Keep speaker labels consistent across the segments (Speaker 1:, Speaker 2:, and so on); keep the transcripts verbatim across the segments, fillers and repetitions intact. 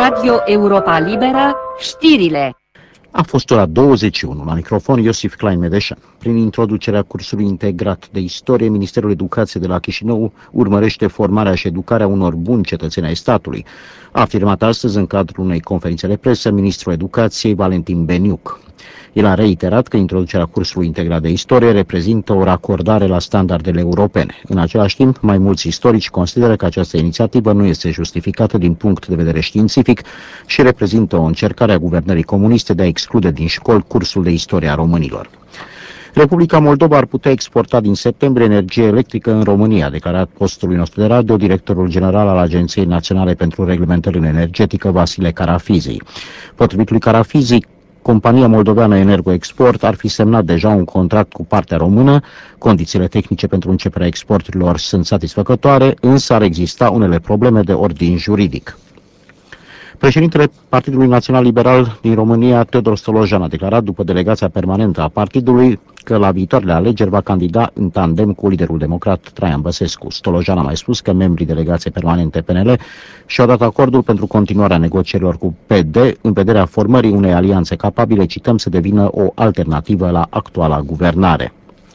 Speaker 1: Radio Europa Liberă, știrile.
Speaker 2: A fost ora douăzeci și unu, la microfon Iosif Klein-Medeșan. Prin introducerea cursului integrat de istorie, Ministerul Educației de la Chișinău urmărește formarea și educarea unor buni cetățeni ai statului. A afirmat astăzi, în cadrul unei conferințe de presă, ministrul Educației Valentin Beniuc. El a reiterat că introducerea cursului integrat de istorie reprezintă o racordare la standardele europene. În același timp, mai mulți istorici consideră că această inițiativă nu este justificată din punct de vedere științific și reprezintă o încercare a guvernării comuniste de a exclude din școli cursul de istorie a românilor. Republica Moldova ar putea exporta din septembrie energie electrică în România, a declarat postului nostru de radio directorul general al Agenției Naționale pentru Reglementări în Energetică, Vasile Carafizi. Potrivit lui Carafizi, compania moldoveană Energoexport ar fi semnat deja un contract cu partea română, condițiile tehnice pentru începerea exporturilor sunt satisfăcătoare, însă ar exista unele probleme de ordin juridic. Președintele Partidului Național Liberal din România, Teodor Stolojan, a declarat după delegația permanentă a partidului că la viitoarele alegeri va candida în tandem cu liderul democrat Traian Băsescu. Stolojan a mai spus că membrii delegației permanente P N L și-au dat acordul pentru continuarea negocierilor cu P D în vederea formării unei alianțe capabile, cităm, să devină o alternativă la actuala guvernare.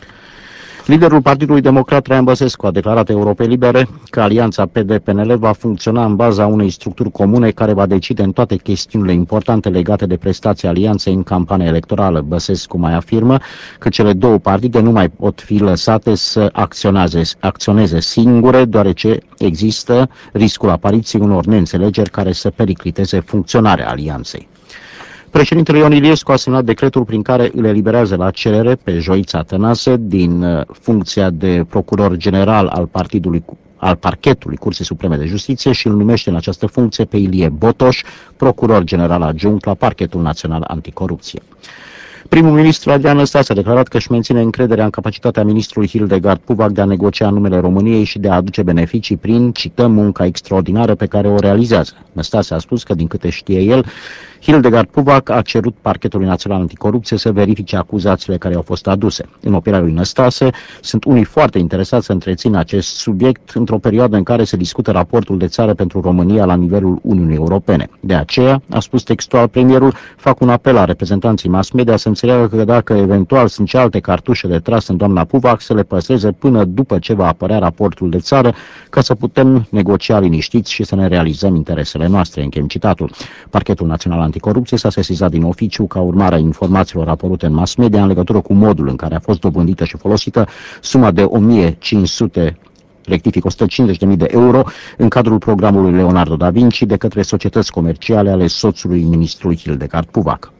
Speaker 2: Liderul Partidului Democrat Traian Băsescu a declarat Europei Libere că alianța P D P N L va funcționa în baza unei structuri comune care va decide în toate chestiunile importante legate de prestația alianței în campania electorală. Băsescu mai afirmă că cele două partide nu mai pot fi lăsate să acționeze, acționeze singure, deoarece există riscul apariției unor neînțelegeri care să pericliteze funcționarea alianței. Președintele Ion Iliescu a semnat decretul prin care îl eliberează la cerere pe Joița Tănase din funcția de procuror general al partidului al parchetului Curții Supreme de Justiție și îl numește în această funcție pe Ilie Botoș, procuror general adjunct la Parchetul Național Anticorupție. Primul ministru Adrian Năstase a declarat că își menține încrederea în capacitatea ministrului Hildegard Puvac de a negocia în numele României și de a aduce beneficii prin, cităm, munca extraordinară pe care o realizează. Năstase a spus că, din câte știe el, Hildegard Puvac a cerut Parchetului Național Anticorupție să verifice acuzațiile care au fost aduse. În opinia lui Năstase, sunt unii foarte interesați să întrețină acest subiect într-o perioadă în care se discută raportul de țară pentru România la nivelul Uniunii Europene. De aceea, a spus textual premierul, fac un apel la reprezentanții mass media să înțeleagă că dacă eventual sunt și alte cartușe de tras în doamna Puvac, să le păstreze până după ce va apărea raportul de țară, ca să putem negocia liniștiți și să ne realizăm interesele noastre, încheiem citatul. Parchetul Național Anticorupție s-a sesizat din oficiu ca urmare a informațiilor apărute în mass media în legătură cu modul în care a fost dobândită și folosită suma de o mie cinci sute, rectific o sută cincizeci de mii de euro în cadrul programului Leonardo da Vinci de către societăți comerciale ale soțului ministrului Hildegard Puvac.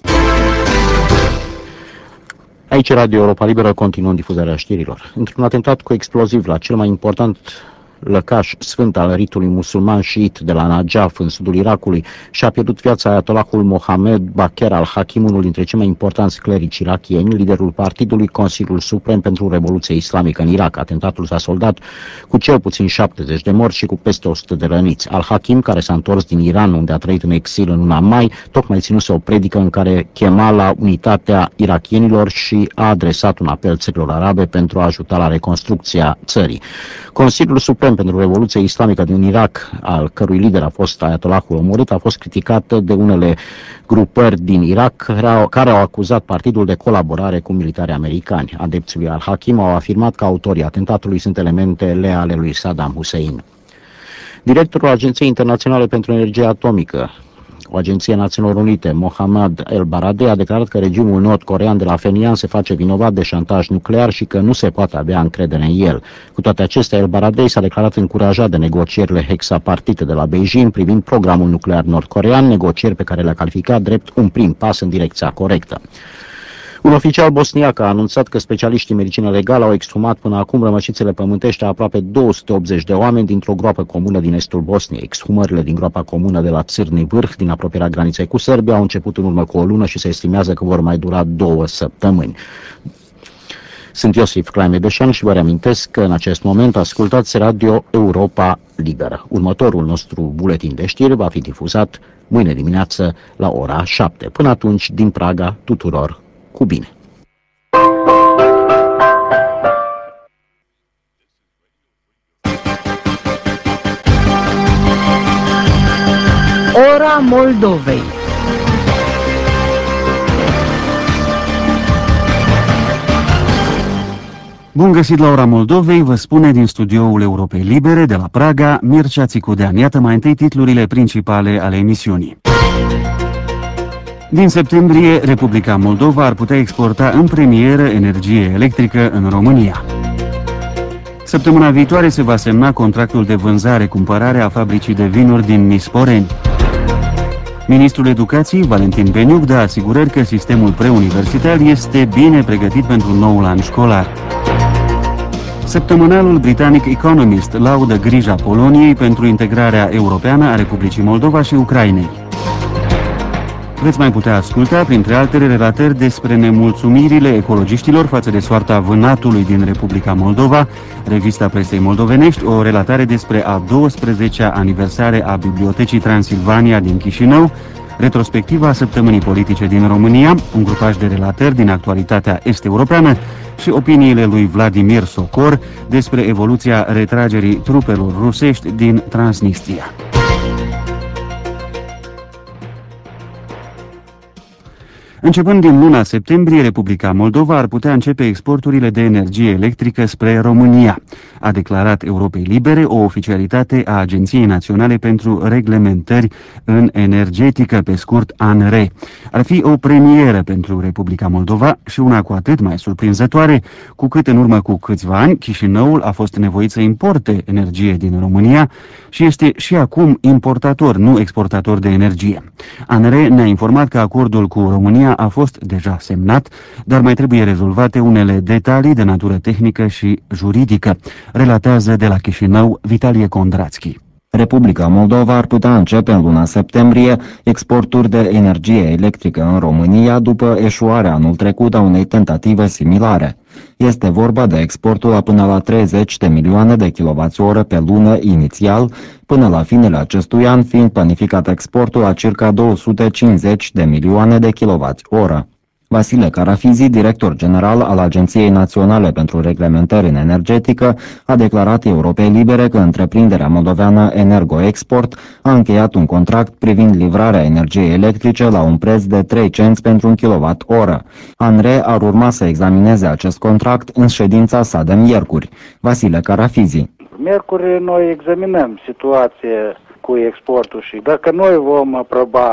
Speaker 2: Aici Radio Europa Liberă, continuăm difuzarea știrilor. Într-un atentat cu exploziv la cel mai important lăcaș sfânt al ritului musulman șiit de la Najaf, în sudul Irakului, și-a pierdut viața Ayatollahul Mohammed Bakr al-Hakim, unul dintre cei mai importanți clerici irakieni, liderul partidului Consiliul Suprem pentru Revoluție Islamică în Irak. Atentatul s-a soldat cu cel puțin șaptezeci de morți și cu peste o sută de răniți. Al-Hakim, care s-a întors din Iran, unde a trăit în exil în luna mai, tocmai ținuse o predică în care chema la unitatea irakienilor și a adresat un apel țărilor arabe pentru a ajuta la reconstrucția țării. Consiliul Suprem pentru Revoluția Islamică din Irak, al cărui lider a fost Ayatollahul omorât, a fost criticată de unele grupări din Irak care au acuzat partidul de colaborare cu militari americani. Adepții lui al-Hakim au afirmat că autorii atentatului sunt elementele ale lui Saddam Hussein. Directorul Agenției Internaționale pentru Energie Atomică, o agenție Națiunilor Unite, Mohammad El-Baradei, a declarat că regimul nord-corean de la Phenian se face vinovat de șantaj nuclear și că nu se poate avea încredere în el. Cu toate acestea, El-Baradei s-a declarat încurajat de negocierile hexapartite de la Beijing privind programul nuclear nord-corean, negocieri pe care le-a calificat drept un prim pas în direcția corectă. Un oficial bosniac a anunțat că specialiștii medicină legală au exhumat până acum rămășițele pământești a aproape două sute optzeci de oameni dintr-o groapă comună din estul Bosniei. Exhumările din groapa comună de la Țârni Vârh, din apropierea graniței cu Serbia, au început în urmă cu o lună și se estimează că vor mai dura două săptămâni. Sunt Iosif Klein-Medeșan și vă reamintesc că în acest moment ascultați Radio Europa Liberă. Următorul nostru buletin de știri va fi difuzat mâine dimineață la ora șapte. Până atunci, din Praga, tuturor cu bine!
Speaker 1: Ora Ora Moldovei.
Speaker 3: Bun găsit la Ora Moldovei, vă spune din studioul Europei Libere de la Praga, Mircea Țicudean. Iată mai întâi titlurile principale ale emisiunii. Din septembrie, Republica Moldova ar putea exporta în premieră energie electrică în România. Săptămâna viitoare se va semna contractul de vânzare-cumpărare a fabricii de vinuri din Nisporeni. Ministrul Educației, Valentin Beniuc, dă asigurări că sistemul preuniversitar este bine pregătit pentru noul an școlar. Săptămânalul britanic Economist laudă grija Poloniei pentru integrarea europeană a Republicii Moldova și Ucrainei. Veți mai putea asculta, printre altele, relatări despre nemulțumirile ecologiștilor față de soarta vânatului din Republica Moldova, revista presei moldovenești, o relatare despre a douăsprezecea aniversare a Bibliotecii Transilvania din Chișinău, retrospectiva săptămânii politice din România, un grupaj de relatări din actualitatea est-europeană și opiniile lui Vladimir Socor despre evoluția retragerii trupelor rusești din Transnistria. Începând din luna septembrie, Republica Moldova ar putea începe exporturile de energie electrică spre România, a declarat Europei Libere o oficialitate a Agenției Naționale pentru Reglementări în Energetică, pe scurt A N R E. Ar fi o premieră pentru Republica Moldova și una cu atât mai surprinzătoare, cu cât în urmă cu câțiva ani Chișinăul a fost nevoit să importe energie din România și este și acum importator, nu exportator de energie. A N R E ne-a informat că acordul cu România a fost deja semnat, dar mai trebuie rezolvate unele detalii de natură tehnică și juridică, relatează de la Chișinău Vitalie Condrațchi.
Speaker 4: Republica Moldova ar putea începe în luna septembrie exporturi de energie electrică în România după eșuarea anul trecut a unei tentative similare. Este vorba de exportul a până la treizeci de milioane de kilowați-oră pe lună inițial, până la finele acestui an fiind planificat exportul a circa două sute cincizeci de milioane de kilowați-oră. Vasile Carafizi, director general al Agenției Naționale pentru Reglementări în Energetică, a declarat Europei Libere că întreprinderea moldoveană Energoexport a încheiat un contract privind livrarea energiei electrice la un preț de trei cenți pentru un kilowatt-oră. A N R E ar urma să examineze acest contract în ședința sa de miercuri. Vasile Carafizi.
Speaker 5: Miercuri noi examinăm situația cu exportul și dacă noi vom aproba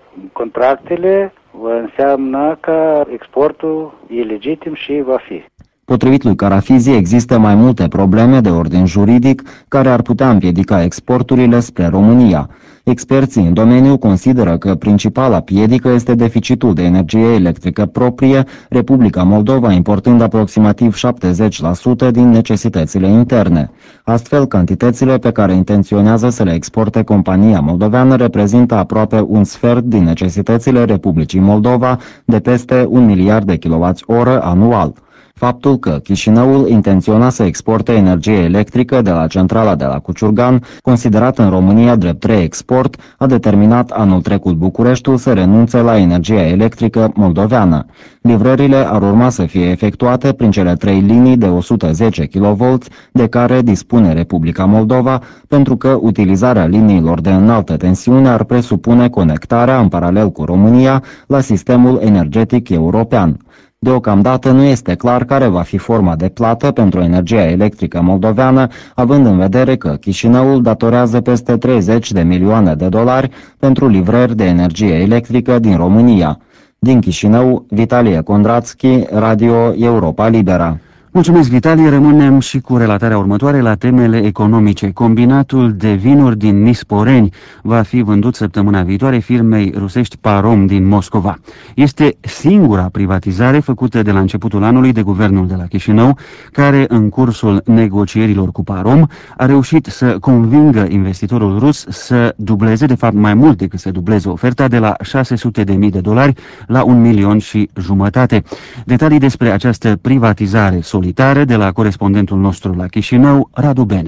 Speaker 5: contractele, înseamnă că exportul e legitim și va fi.
Speaker 4: Potrivit lui Carafizi, există mai multe probleme de ordin juridic care ar putea împiedica exporturile spre România. Experții în domeniu consideră că principala piedică este deficitul de energie electrică proprie, Republica Moldova importând aproximativ șaptezeci la sută din necesitățile interne. Astfel, cantitățile pe care intenționează să le exporte compania moldoveană reprezintă aproape un sfert din necesitățile Republicii Moldova de peste un miliard de kilowați-oră anual. Faptul că Chișinăul intenționa să exporte energie electrică de la centrala de la Cuciurgan, considerată în România drept reexport, a determinat anul trecut Bucureștiul să renunțe la energia electrică moldoveană. Livrările ar urma să fie efectuate prin cele trei linii de o sută zece kilovolți de care dispune Republica Moldova, pentru că utilizarea liniilor de înaltă tensiune ar presupune conectarea în paralel cu România la sistemul energetic european. Deocamdată nu este clar care va fi forma de plată pentru energia electrică moldoveană, având în vedere că Chișinăul datorează peste treizeci de milioane de dolari pentru livrări de energie electrică din România. Din Chișinău, Vitalie Condrațchi, Radio Europa Libera.
Speaker 3: Mulțumesc, Vitalie. Rămânem și cu relatarea următoare la temele economice. Combinatul de vinuri din Nisporeni va fi vândut săptămâna viitoare firmei rusești Parom din Moscova. Este singura privatizare făcută de la începutul anului de guvernul de la Chișinău, care în cursul negocierilor cu Parom a reușit să convingă investitorul rus să dubleze, de fapt mai mult decât să dubleze oferta, de la șase sute de mii de dolari la un milion și jumătate. Detalii despre această privatizare solitară de la corespondentul nostru la Chișinău, Radu Benea.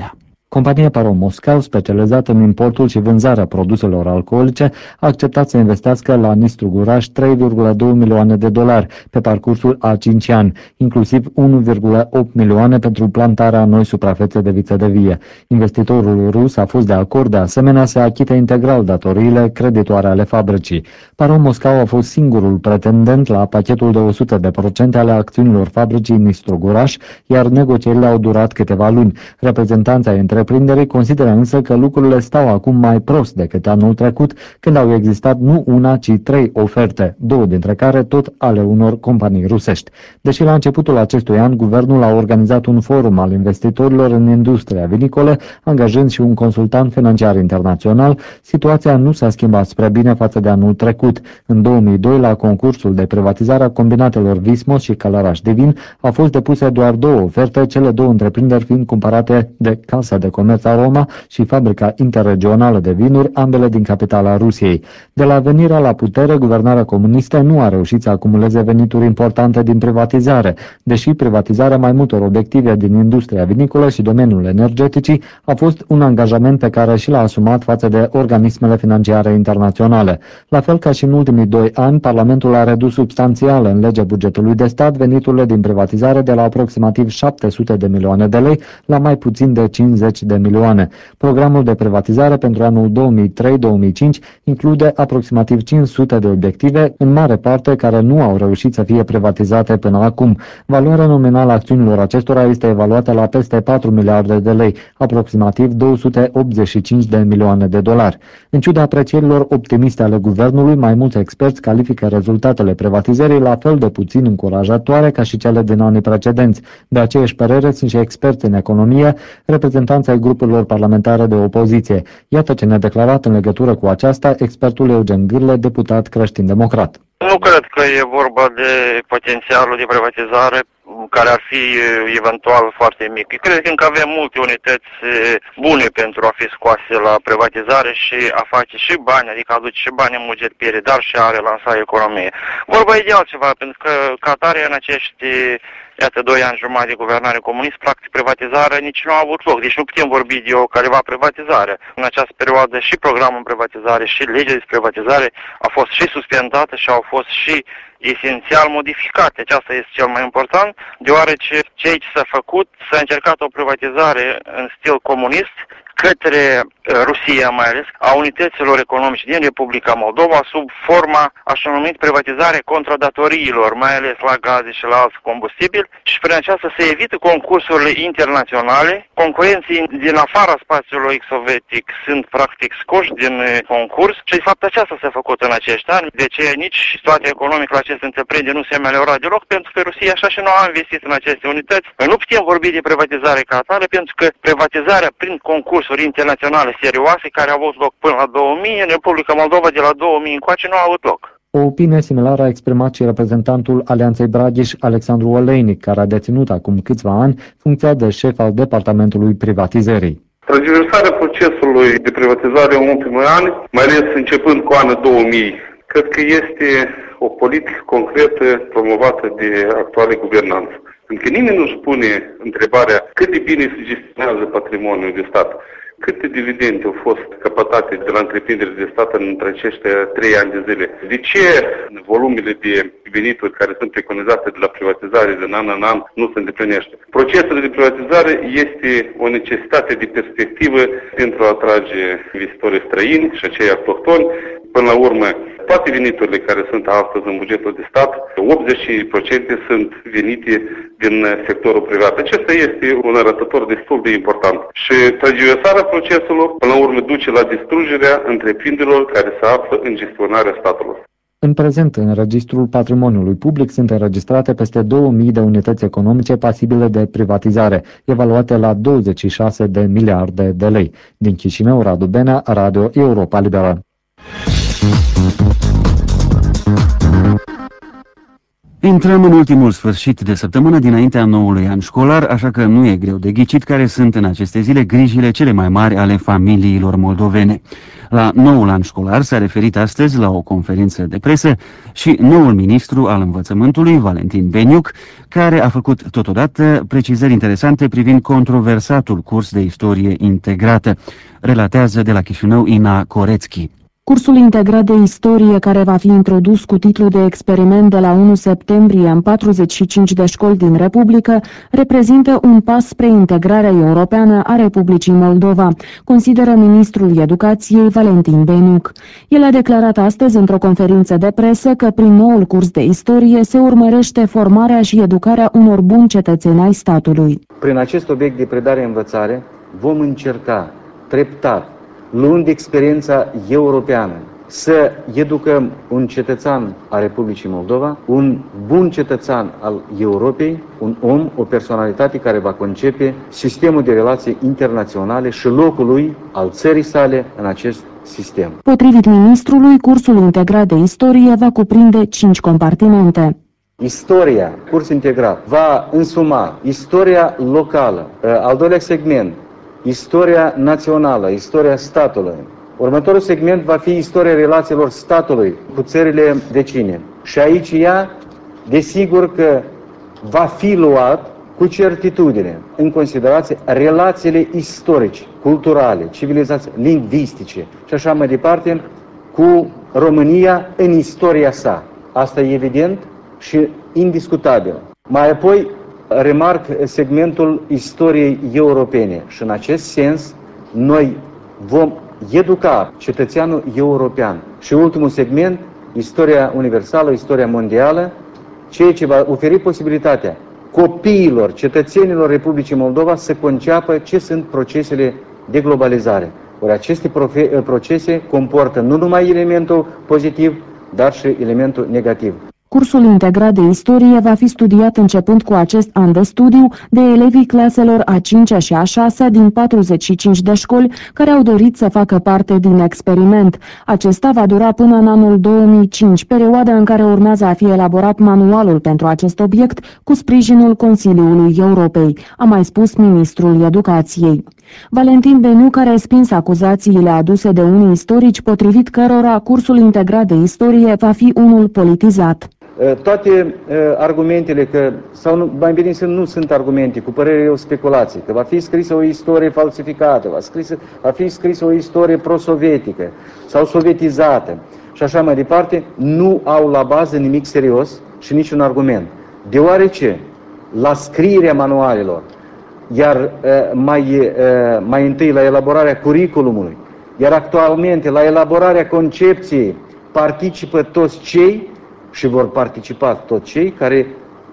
Speaker 4: Compania Paro Moscău, specializată în importul și vânzarea produselor alcoolice, a acceptat să investească la Nistru Guraș trei virgulă doi milioane de dolari pe parcursul a cinci ani, inclusiv unu virgulă opt milioane pentru plantarea noi suprafețe de viță de vie. Investitorul rus a fost de acord de asemenea să achite integral datoriile creditoare ale fabricii. Paro Moscău a fost singurul pretendent la pachetul de o sută de procente ale acțiunilor fabricii Nistru Guraș, iar negocierile au durat câteva luni. Reprezentanța întreprinderii consideră însă că lucrurile stau acum mai prost decât anul trecut, când au existat nu una, ci trei oferte, două dintre care tot ale unor companii rusești. Deși la începutul acestui an, guvernul a organizat un forum al investitorilor în industria vinicolă, angajând și un consultant financiar internațional, situația nu s-a schimbat spre bine față de anul trecut. În două mii doi, la concursul de privatizare a combinatelor Vismos și Călăraș de Vin, au fost depuse doar două oferte, cele două întreprinderi fiind cumpărate de Casa de Comerț a Roma și Fabrica Interregională de Vinuri, ambele din capitala Rusiei. De la venirea la putere, guvernarea comunistă nu a reușit să acumuleze venituri importante din privatizare, deși privatizarea mai multor obiective din industria vinicolă și domeniul energeticii a fost un angajament pe care și l-a asumat față de organismele financiare internaționale. La fel ca și în ultimii doi ani, Parlamentul a redus substanțial în legea bugetului de stat veniturile din privatizare de la aproximativ șapte sute de milioane de lei la mai puțin de cincizeci de milioane. Programul de privatizare pentru anul două mii trei două mii cinci include aproximativ cinci sute de obiective, în mare parte care nu au reușit să fie privatizate până acum. Valoarea nominală a acțiunilor acestora este evaluată la peste patru miliarde de lei, aproximativ două sute optzeci și cinci de milioane de dolari. În ciuda aprecierilor optimiste ale guvernului, mai mulți experți califică rezultatele privatizării la fel de puțin încurajatoare ca și cele din anii precedenți. De aceeași părere sunt și experți în economie, reprezentanții ai grupurilor parlamentare de opoziție. Iată ce ne-a declarat în legătură cu aceasta expertul Eugen Gârle, deputat creștin-democrat.
Speaker 6: Nu cred că e vorba de potențialul de privatizare care ar fi eventual foarte mic. Cred că încă avem multe unități bune pentru a fi scoase la privatizare și a face și bani, adică aduce și bani în buget pierde, dar și a relansa economie. Vorba e de altceva, pentru că ca atare în acești iată, doi ani jumătate de guvernare comunist, practic privatizarea nici nu a avut loc. Deci nu putem vorbi de o careva privatizare. În această perioadă și programul privatizare și legea de privatizare a fost și suspendată și au fost și esențial modificate. Aceasta este cel mai important, deoarece ceea ce s-a făcut, s-a încercat o privatizare în stil comunist către Rusia mai ales, a unităților economice din Republica Moldova sub forma așa numit privatizare contradatoriilor, mai ales la gaze și la alți combustibili, și prin aceasta se evită concursurile internaționale. Concurenții din afara spațiului ex-sovietic sunt practic scoși din concurs și de fapt aceasta s-a făcut în acești ani. De ce nici situația economică la aceste întreprinderi nu se ameliora deloc, pentru că Rusia așa și nu a investit în aceste unități. Noi nu putem vorbi de privatizare ca atare, pentru că privatizarea prin concursuri internaționale serioase care au avut loc până la două mii, în Republica Moldova de la două mii încoace nu a avut loc.
Speaker 4: O opinie similară a exprimat și reprezentantul Alianței Braghiș, Alexandru Oleinic, care a deținut acum câțiva ani funcția de șef al Departamentului Privatizării.
Speaker 7: Transversarea procesului de privatizare în ultimii ani, mai ales începând cu anul două mii, cred că este o politică concretă promovată de actuale guvernanță. Pentru că nimeni nu-și pune întrebarea cât de bine se gestionează patrimoniul de stat, câte dividende au fost căpătate de la întreprinderi de stat între aceștia trei ani de zile. De ce volumele de venituri care sunt preconizate de la privatizare din an în an nu se îndeplinește? Procesul de privatizare este o necesitate de perspectivă pentru a atrage investitori străini și acei autohtoni. Până la urmă, toate veniturile care sunt astăzi în bugetul de stat, optzeci la sută sunt venite din sectorul privat. Acesta este un arătător destul de important. Și tergiversarea procesului, până la urmă, duce la distrugerea întreprinderilor care se află în gestionarea statului.
Speaker 4: În prezent, în registrul patrimoniului public sunt înregistrate peste două mii de unități economice pasibile de privatizare, evaluate la douăzeci și șase de miliarde de lei. Din Chișinău, Radu Benea, Radio Europa Liberă.
Speaker 3: Intrăm în ultimul sfârșit de săptămână dinaintea noului an școlar, așa că nu e greu de ghicit care sunt în aceste zile grijile cele mai mari ale familiilor moldovene. La noul an școlar s-a referit astăzi la o conferință de presă și noul ministru al învățământului, Valentin Beniuc, care a făcut totodată precizări interesante privind controversatul curs de istorie integrată. Relatează de la Chișinău Ina Corețchi.
Speaker 8: Cursul integrat de istorie, care va fi introdus cu titlu de experiment de la unu septembrie în patruzeci și cinci de școli din Republică, reprezintă un pas spre integrarea europeană a Republicii Moldova, consideră ministrul Educației Valentin Beniuc. El a declarat astăzi într-o conferință de presă că prin noul curs de istorie se urmărește formarea și educarea unor buni cetățeni ai statului.
Speaker 9: Prin acest obiect de predare-învățare vom încerca treptat, luând experiența europeană, să educăm un cetățean al Republicii Moldova, un bun cetățean al Europei, un om, o personalitate care va concepe sistemul de relații internaționale și locul lui, al țării sale, în acest sistem.
Speaker 8: Potrivit ministrului, cursul integrat de istorie va cuprinde cinci compartimente.
Speaker 9: Istoria, curs integrat, va însuma istoria locală, al doilea segment, istoria națională, istoria statului. Următorul segment va fi istoria relațiilor statului cu țările vecine. Și aici ea, desigur că va fi luat cu certitudine în considerație relațiile istorice, culturale, civilizații, lingvistice și așa mai departe cu România în istoria sa. Asta e evident și indiscutabil. Mai apoi, remarc segmentul istoriei europene și în acest sens noi vom educa cetățeanul european. Și ultimul segment, istoria universală, istoria mondială, ceea ce va oferi posibilitatea copiilor, cetățenilor Republicii Moldova să conceapă ce sunt procesele de globalizare. Ori aceste procese comportă nu numai elementul pozitiv, dar și elementul negativ.
Speaker 8: Cursul integrat de istorie va fi studiat începând cu acest an de studiu de elevii claselor a cincea și a șasea din patruzeci și cinci de școli care au dorit să facă parte din experiment. Acesta va dura până în anul două mii cinci, perioada în care urmează a fi elaborat manualul pentru acest obiect cu sprijinul Consiliului Europei, a mai spus ministrul Educației. Valentin Beniuc a respins acuzațiile aduse de unii istorici, potrivit cărora cursul integrat de istorie va fi unul politizat.
Speaker 9: Toate uh, argumentele, că, sau nu, mai bine să nu sunt argumente, cu părere o speculație, că va fi scrisă o istorie falsificată, va, scrisă, va fi scrisă o istorie pro-sovietică sau sovietizată și așa mai departe, nu au la bază nimic serios și niciun argument. Deoarece la scrierea manualelor, iar uh, mai, uh, mai întâi la elaborarea curriculumului, iar actualmente la elaborarea concepției participă toți cei și vor participa toți cei care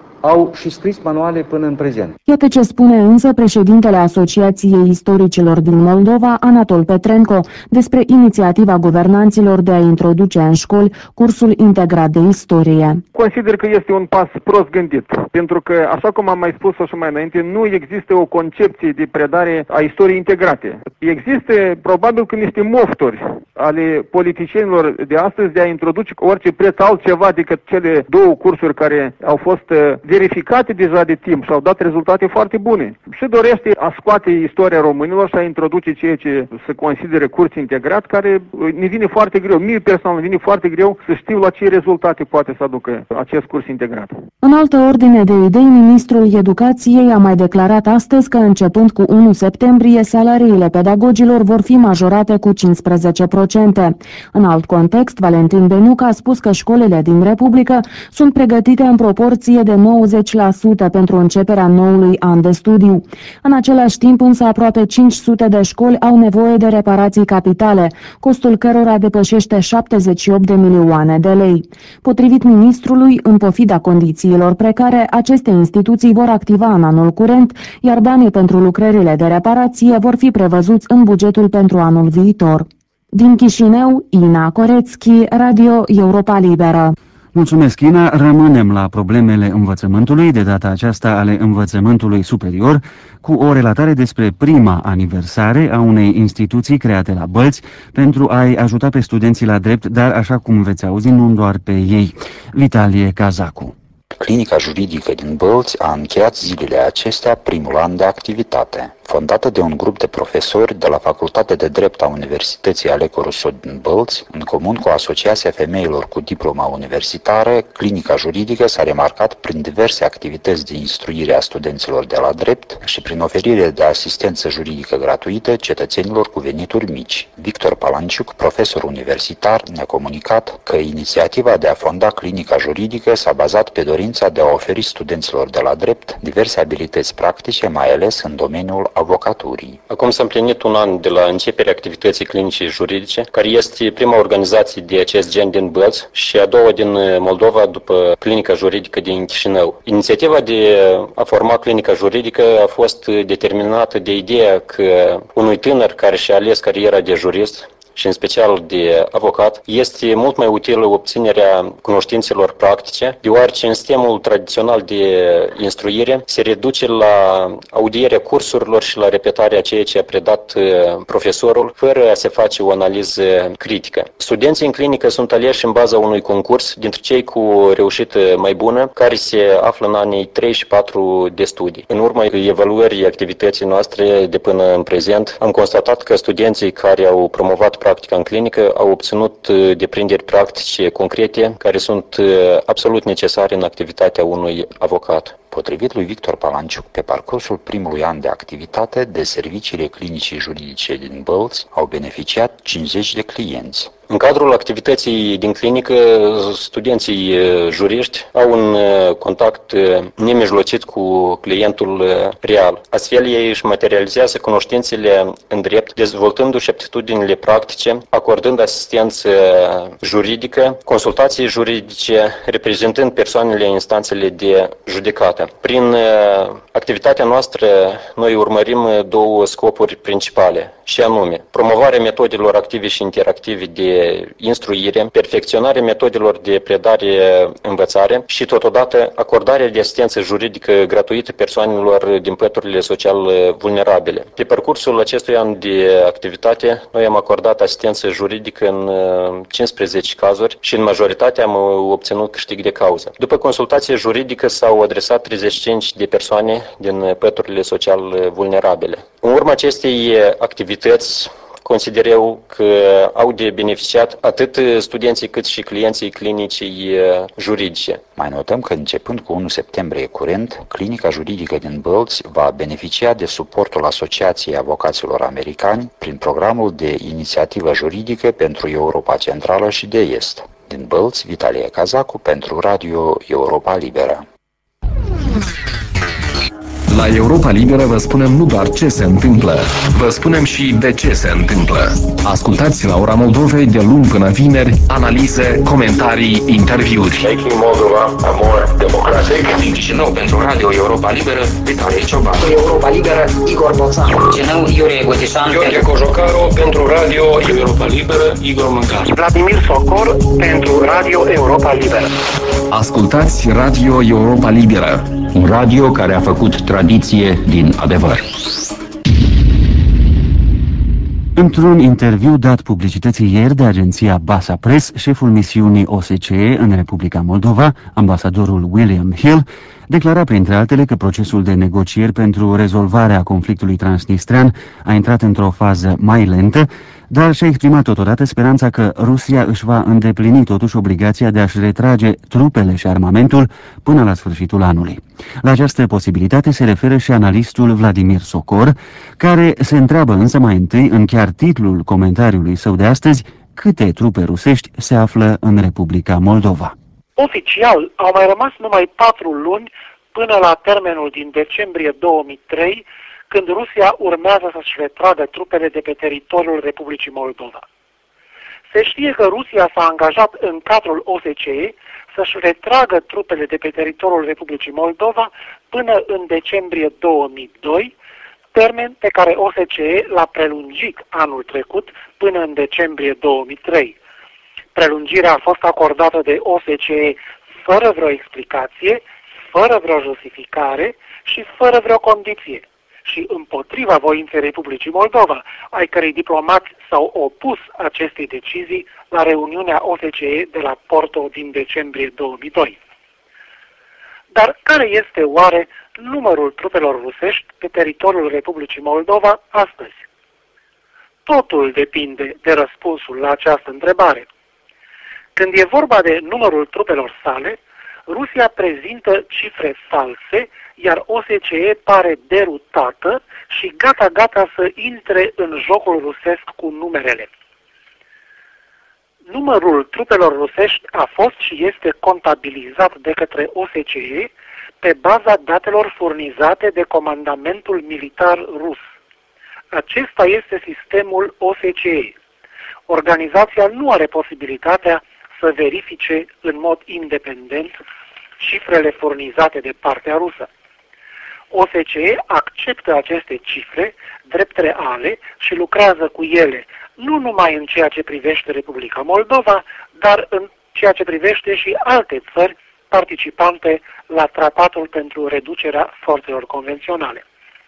Speaker 9: au și scris manuale până în prezent.
Speaker 8: Iată ce spune însă președintele Asociației Istoricilor din Moldova, Anatol Petrenco, despre inițiativa guvernanților de a introduce în școli cursul integrat de istorie.
Speaker 10: Consider că este un pas prost gândit, pentru că, așa cum am mai spus-o și mai înainte, nu există o concepție de predare a istoriei integrate. Există probabil că niște mofturi ale politicienilor de astăzi de a introduce cu orice preț altceva decât cele două cursuri care au fost verificate deja de timp și au dat rezultate foarte bune. Și dorește a scoate istoria românilor și a introduce ceea ce se consideră curs integrat, care ne vine foarte greu. Mie personal vine foarte greu să știu la ce rezultate poate să aducă acest curs integrat.
Speaker 8: În altă ordine de idei, ministrul Educației a mai declarat astăzi că începând cu unu septembrie, salariile pedagogilor vor fi majorate cu cincisprezece la sută. În alt context, Valentin Beniuc a spus că școlile din Republică sunt pregătite în proporție de nouăzeci la sută pentru începerea noului an de studiu. În același timp, însă, aproape cinci sute de școli au nevoie de reparații capitale, costul cărora depășește șaptezeci și opt de milioane de lei. Potrivit ministrului, în pofida condițiilor precare, aceste instituții vor activa în anul curent, iar banii pentru lucrările de reparație vor fi prevăzuți în bugetul pentru anul viitor. Din Chișinău, Ina Corețchi, Radio Europa Liberă.
Speaker 3: Mulțumesc, Ina. Rămânem la problemele învățământului, de data aceasta ale învățământului superior, cu o relatare despre prima aniversare a unei instituții create la Bălți pentru a-i ajuta pe studenții la drept, dar, așa cum veți auzi, nu doar pe ei. Vitalie Cazacu.
Speaker 11: Clinica juridică din Bălți a încheiat zilele acestea primul an de activitate. Fondată de un grup de profesori de la Facultatea de Drept a Universității Aleco Rousseau din Bălți, în comun cu Asociația Femeilor cu Diploma Universitară, clinica juridică s-a remarcat prin diverse activități de instruire a studenților de la drept și prin oferire de asistență juridică gratuită cetățenilor cu venituri mici. Victor Palanciuc, profesor universitar, ne-a comunicat că inițiativa de a fonda clinica juridică s-a bazat pe dorința de a oferi studenților de la drept diverse abilități practice, mai ales în domeniul avocaturii.
Speaker 12: Acum s-a împlinit un an de la începerea activității clinicii juridice, care este prima organizație de acest gen din Bălți și a doua din Moldova după clinica juridică din Chișinău. Inițiativa de a forma clinica juridică a fost determinată de ideea că unui tânăr care și-a ales cariera de jurist și în special de avocat, este mult mai utilă obținerea cunoștințelor practice, deoarece în sistemul tradițional de instruire se reduce la audierea cursurilor și la repetarea ceea ce a predat profesorul, fără a se face o analiză critică. Studenții în clinică sunt aleși în baza unui concurs dintre cei cu reușită mai bună, care se află în anii trei și patru de studii. În urma evaluării activității noastre de până în prezent, am constatat că studenții care au promovat practica în clinică au obținut deprinderi practice concrete care sunt absolut necesare în activitatea unui avocat.
Speaker 11: Potrivit lui Victor Palanciuc, pe parcursul primului an de activitate, de serviciile clinicii juridice din Bălți au beneficiat cincizeci de clienți.
Speaker 12: În cadrul activității din clinică, studenții juriști au un contact nemijlocit cu clientul real. Astfel, ei își materializează cunoștințele în drept, dezvoltându-și aptitudinile practice, acordând asistență juridică, consultații juridice, reprezentând persoanele în instanțele de judecată. Prin activitatea noastră, noi urmărim două scopuri principale, și anume promovarea metodelor active și interactive de instruire, perfecționarea metodelor de predare-învățare și totodată acordarea de asistență juridică gratuită persoanelor din păturile social vulnerabile. Pe parcursul acestui an de activitate, noi am acordat asistență juridică în cincisprezece cazuri și în majoritatea am obținut câștig de cauză. După consultație juridică s-au adresat treizeci și cinci de persoane din păturile social vulnerabile. În urma acestei activități, consider eu că au de beneficiat atât studenții cât și clienții clinicii juridice.
Speaker 11: Mai notăm că începând cu întâi septembrie curent, clinica juridică din Bălți va beneficia de suportul Asociației Avocaților Americani prin programul de inițiativă juridică pentru Europa Centrală și de Est. Din Bălți, Vitalie Cazacu pentru Radio Europa Liberă.
Speaker 13: La Europa Liberă vă spunem nu doar ce se întâmplă, vă spunem și de ce se întâmplă. Ascultați la ora Moldovei de luni până vineri analize, comentarii, interviuri.
Speaker 14: Making Moldova a more democratic.
Speaker 15: Din Chișinău pentru Radio Europa Liberă, Vitalie Cioban.
Speaker 16: Europa Liberă, Igor Boțan.
Speaker 17: Chișinău, Iurie Gotișan.
Speaker 14: Gheorghe Cojocaru pentru Radio Europa Liberă, Igor Mâncar.
Speaker 18: Vladimir Socor pentru Radio Europa Liberă.
Speaker 13: Ascultați Radio Europa Liberă, un radio care a făcut tradiție din adevăr.
Speaker 3: Într-un interviu dat publicității ieri de agenția Basa Press, șeful misiunii O S C E în Republica Moldova, ambasadorul William Hill, declara printre altele că procesul de negocieri pentru rezolvarea conflictului transnistrean a intrat într-o fază mai lentă, dar și-a exprimat totodată speranța că Rusia își va îndeplini totuși obligația de a-și retrage trupele și armamentul până la sfârșitul anului. La această posibilitate se referă și analistul Vladimir Socor, care se întreabă însă mai întâi, în chiar titlul comentariului său de astăzi, câte trupe rusești se află în Republica Moldova.
Speaker 18: Oficial, au mai rămas numai patru luni până la termenul din decembrie două mii trei, când Rusia urmează să-și retragă trupele de pe teritoriul Republicii Moldova. Se știe că Rusia s-a angajat în cadrul O S C E să-și retragă trupele de pe teritoriul Republicii Moldova până în decembrie două mii doi, termen pe care O S C E l-a prelungit anul trecut până în decembrie două mii trei. Prelungirea a fost acordată de O S C E fără vreo explicație, fără vreo justificare și fără vreo condiție. Și împotriva voinței Republicii Moldova, ai cărei diplomați s-au opus acestei decizii la reuniunea O S C E de la Porto din decembrie două mii doi. Dar care este oare numărul trupelor rusești pe teritoriul Republicii Moldova astăzi? Totul depinde de răspunsul la această întrebare. Când e vorba de numărul trupelor sale, Rusia prezintă cifre false, iar O S C E pare derutată și gata-gata să intre în jocul rusesc cu numerele. Numărul trupelor rusești a fost și este contabilizat de către O S C E pe baza datelor furnizate de Comandamentul Militar Rus. Acesta este sistemul O S C E. Organizația nu are posibilitatea să verifice în mod independent cifrele furnizate de partea rusă. O S C E acceptă aceste cifre drept reale și lucrează cu ele nu numai în ceea ce privește Republica Moldova, dar în ceea ce privește și alte țări participante la Tratatul pentru reducerea forțelor convenționale.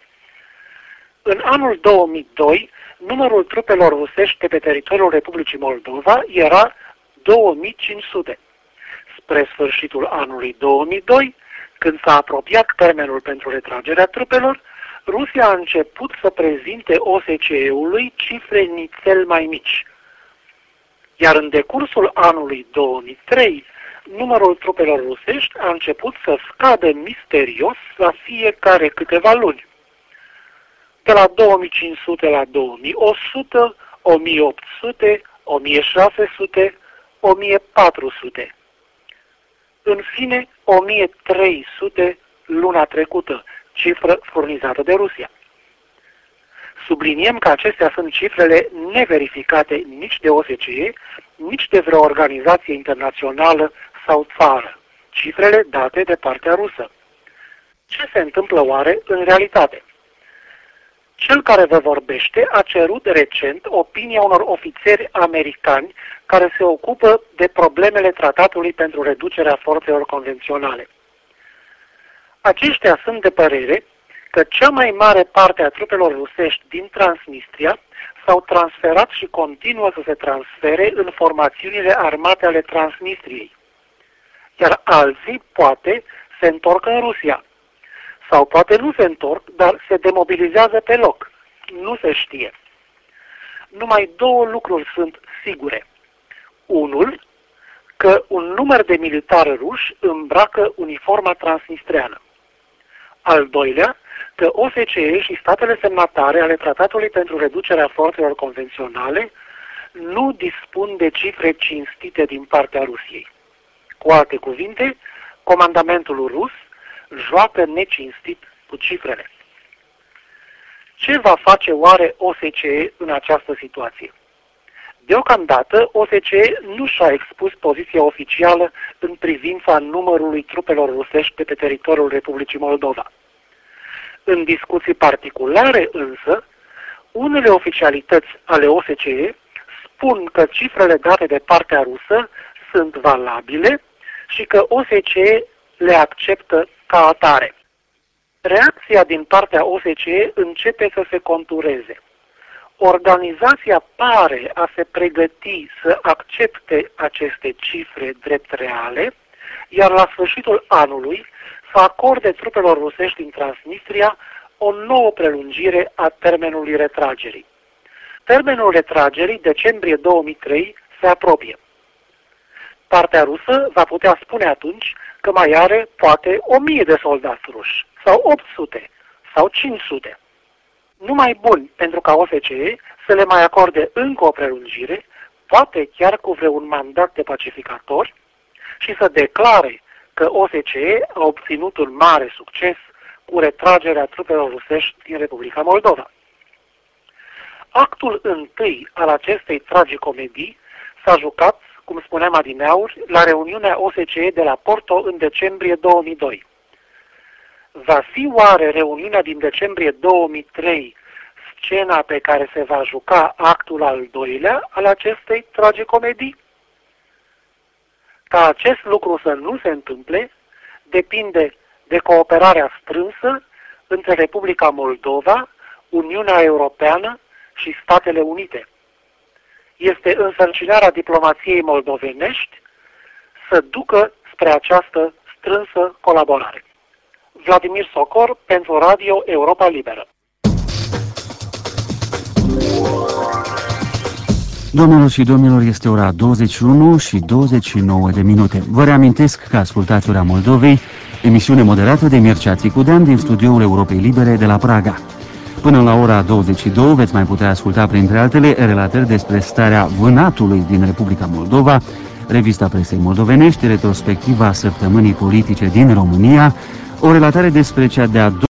Speaker 18: În anul două mii doi, numărul trupelor rusești pe teritoriul Republicii Moldova era două mii cinci sute. Spre sfârșitul anului două mii doi, când s-a apropiat termenul pentru retragerea trupelor, Rusia a început să prezinte O S C E-ului cifre nițel mai mici. Iar în decursul anului două mii trei, numărul trupelor rusești a început să scadă misterios la fiecare câteva luni. De la două mii cinci sute la două mii o sută, o mie opt sute, o mie șase sute, o mie patru sute. În fine, o mie trei sute luna trecută, cifră furnizată de Rusia. Subliniem că acestea sunt cifrele neverificate nici de O S C E, nici de vreo organizație internațională sau țară, cifrele date de partea rusă. Ce se întâmplă oare în realitate? Cel care vă vorbește a cerut recent opinia unor ofițeri americani care se ocupă de problemele tratatului pentru reducerea forțelor convenționale. Aceștia sunt de părere că cea mai mare parte a trupelor rusești din Transnistria s-au transferat și continuă să se transfere în formațiunile armate ale Transnistriei, iar alții, poate, se întorc în Rusia. Sau poate nu se întorc, dar se demobilizează pe loc. Nu se știe. Numai două lucruri sunt sigure. Unul, că un număr de militari ruși îmbracă uniforma transnistreană. Al doilea, că O S C E și statele semnatare ale Tratatului pentru reducerea forțelor convenționale nu dispun de cifre cinstite din partea Rusiei. Cu alte cuvinte, comandamentul rus joacă necinstit cu cifrele. Ce va face oare O S C E în această situație? Deocamdată, O S C E nu și-a expus poziția oficială în privința numărului trupelor rusești pe teritoriul Republicii Moldova. În discuții particulare însă, unele oficialități ale O S C E spun că cifrele date de partea rusă sunt valabile și că O S C E le acceptă ca atare. Reacția din partea O S C E începe să se contureze. Organizația pare a se pregăti să accepte aceste cifre drept reale, iar la sfârșitul anului să acorde trupelor rusești din Transnistria o nouă prelungire a termenului retragerii. Termenul retragerii, decembrie două mii trei, se apropie. Partea rusă va putea spune atunci că mai are poate o mie de soldați ruși, sau opt sute, sau cinci sute. Numai bun pentru ca O S C E să le mai acorde încă o prelungire, poate chiar cu vreun mandat de pacificatori, și să declare că O S C E a obținut un mare succes cu retragerea trupelor rusești din Republica Moldova. Actul întâi al acestei tragicomedii s-a jucat, cum spuneam adineauri, la reuniunea O S C E de la Porto în decembrie două mii doi. Va fi oare reuniunea din decembrie două mii trei scena pe care se va juca actul al doilea al acestei tragicomedii? Ca acest lucru să nu se întâmple, depinde de cooperarea strânsă între Republica Moldova, Uniunea Europeană și Statele Unite. Este însărcinarea diplomației moldovenești să ducă spre această strânsă colaborare. Vladimir Socor pentru Radio Europa Liberă.
Speaker 3: Doamnelor și domnilor, este ora douăzeci și unu și douăzeci și nouă de minute. Vă reamintesc că ascultați Ora Moldovei, emisiune moderată de Mircea Țicudean din studioul Europei Libere de la Praga. Până la ora douăzeci și două veți mai putea asculta, printre altele, relatări despre starea vânatului din Republica Moldova, revista presei moldovenești, retrospectiva săptămânii politice din România, o relatare despre cea de-a